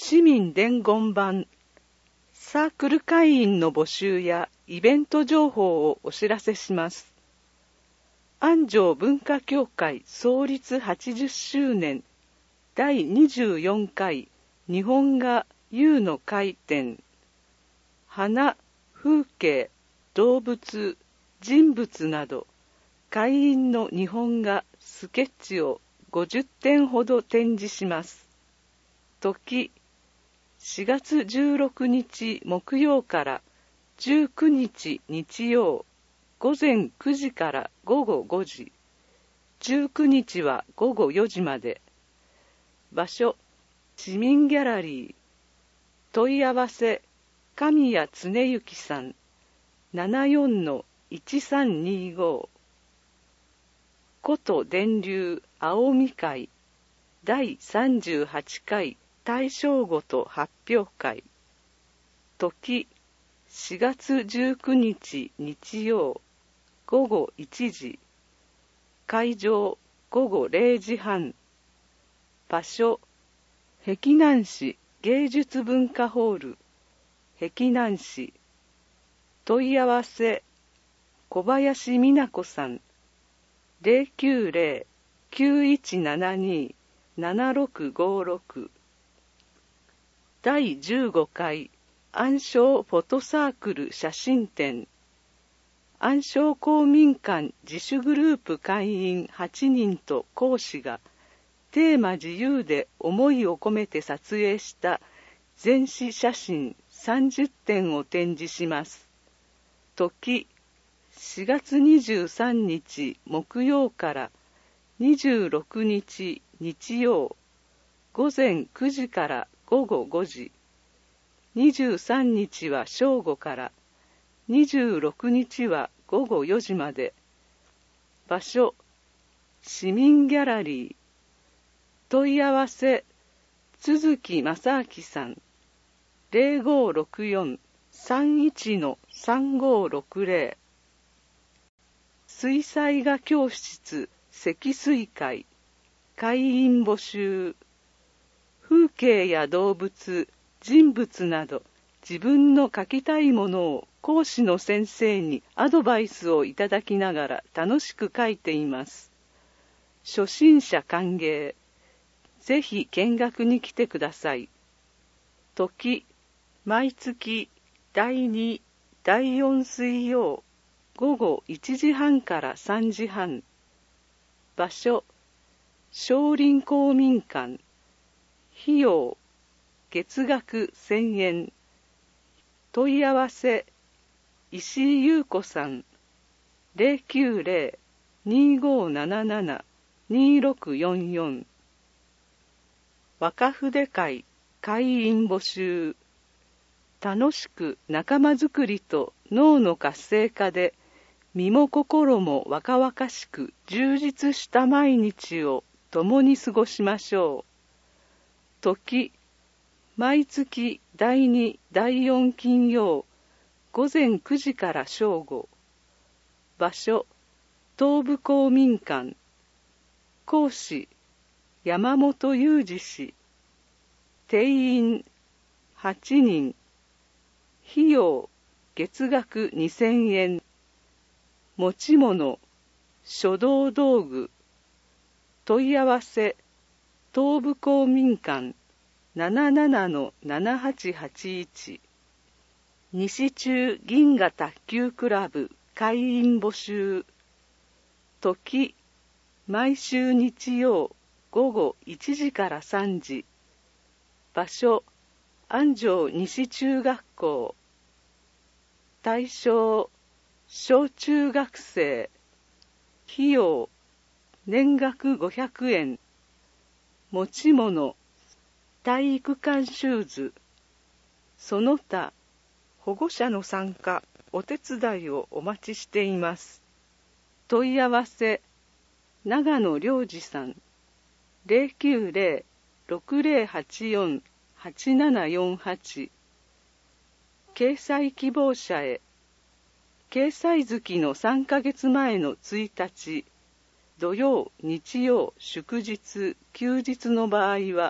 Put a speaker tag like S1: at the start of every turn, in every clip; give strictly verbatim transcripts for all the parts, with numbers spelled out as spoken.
S1: 市民伝言版サークル会員の募集やイベント情報をお知らせします。安城文化協会創立はちじゅっしゅうねんだいにじゅうよんかい日本画遊の会展、花、風景、動物、人物など会員の日本画スケッチをごじゅってんほど展示します。時しがつじゅうろくにち木曜からじゅうくにち日曜、午前くじから午後ごじ、じゅうくにちは午後よじまで。場所、市民ギャラリー。問い合わせ、神谷恒之さん、ななよんのいちさんにご。古都電流青み会だいさんじゅうはちかい大正ごと発表会。時しがつじゅうくにち日曜午後いちじ。会場午後れいじはん。場所碧南市芸術文化ホール碧南市。問い合わせ小林美奈子さん ゼロきゅうゼロ きゅういちななに ななろくごろく。だいじゅうごかい暗礁フォトサークル写真展。暗礁公民館自主グループ会員はちにんと講師がテーマ自由で思いを込めて撮影した全紙写真さんじゅってんを展示します。時しがつにじゅうさんにち木曜からにじゅうろくにち日曜、午前くじから午後ごじ。にじゅうさんにちは正午からにじゅうろくにちは午後よじまで。場所市民ギャラリー。問い合わせ都築正明さん ゼロごろくよん さんいちのさんごろくゼロ。水彩画教室積水会会員募集。風景や動物、人物など自分の描きたいものを講師の先生にアドバイスをいただきながら楽しく描いています。初心者歓迎。ぜひ見学に来てください。時、毎月だいに、だいよん水曜、午後いちじはんからさんじはん。場所、少林公民館。費用、月額せんえん。問い合わせ、石井優子さん、ゼロきゅうゼロ にごななな にろくよんよん。若筆会会員募集。楽しく仲間づくりと脳の活性化で身も心も若々しく充実した毎日を共に過ごしましょう。時、毎月だいに、だいよん金曜、午前くじから正午。場所、東部公民館。講師、山本裕二氏。定員はちにん。費用、月額にせんえん。持ち物、書道道具。問い合わせ、東部公民館 ななななのななはちはちいち。西中銀河卓球クラブ会員募集。時、毎週日曜午後いちじからさんじ。場所、安城西中学校。対象、小中学生。費用、年額ごひゃくえん。持ち物、体育館シューズ。その他、保護者の参加、お手伝いをお待ちしています。問い合わせ、長野良二さん、ゼロきゅうゼロ ろくゼロはちよん はちななよんはち。掲載希望者へ。掲載月のさんかげつまえのついたち、土曜、日曜、祝日、休日の場合は、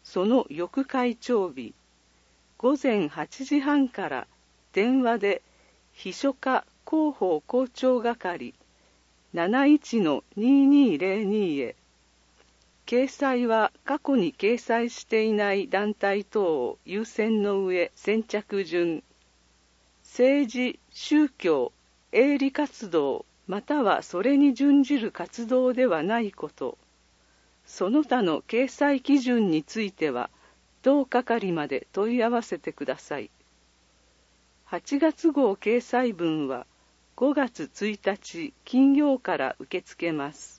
S1: その翌会長日、午前はちじはんから電話で秘書課広報校長係 なないちのににーぜろに へ、掲載は過去に掲載していない団体等を優先の上先着順、政治、宗教、営利活動またはそれに準じる活動ではないこと、その他の掲載基準については同係まで問い合わせてください。はちがつ号掲載分はごがつついたち金曜から受け付けます。